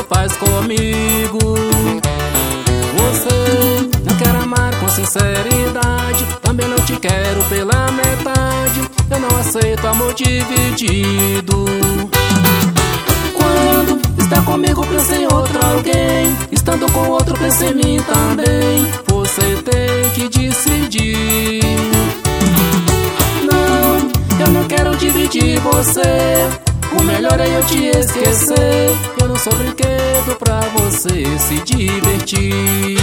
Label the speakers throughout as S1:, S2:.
S1: faz comigo. Você não quer amar com sinceridade, também não te quero pela metade. Eu não aceito amor dividido. Quando está comigo pensa em outro alguém, estando com outro pensa em mim também. Você tem que decidir. Não, eu não quero dividir você, o melhor é eu te esquecer. Eu não sou brinquedo pra você se divertir.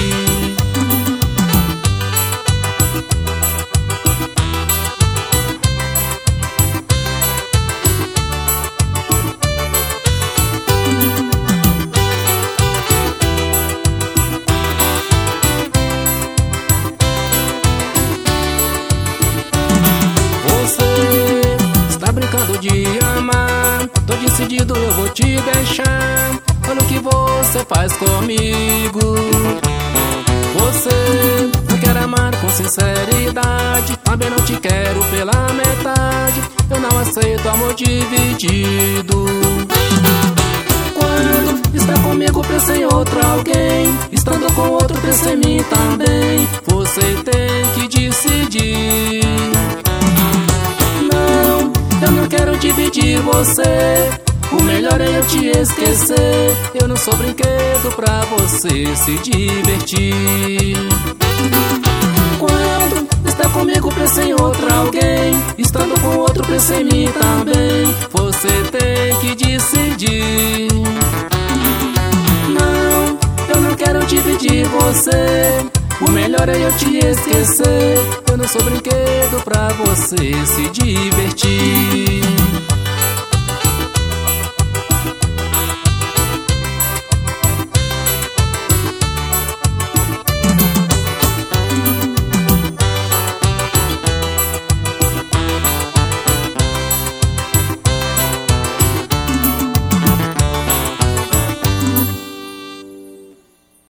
S1: De amar, tô decidido, eu vou te deixar. Olha o que você faz comigo. Você não quer amar com sinceridade, também não te quero pela metade. Eu não aceito amor dividido. Quando está comigo pensa em outro alguém, estando com outro pensa em mim também. Você tem que decidir. Eu não quero dividir você, o melhor é eu te esquecer. Eu não sou brinquedo pra você se divertir. Quando está comigo pensa em outro alguém, estando com outro pensa em mim também. Você tem que decidir. Não, eu não quero dividir você, o melhor é eu te esquecer. Eu não sou brinquedo pra você se divertir.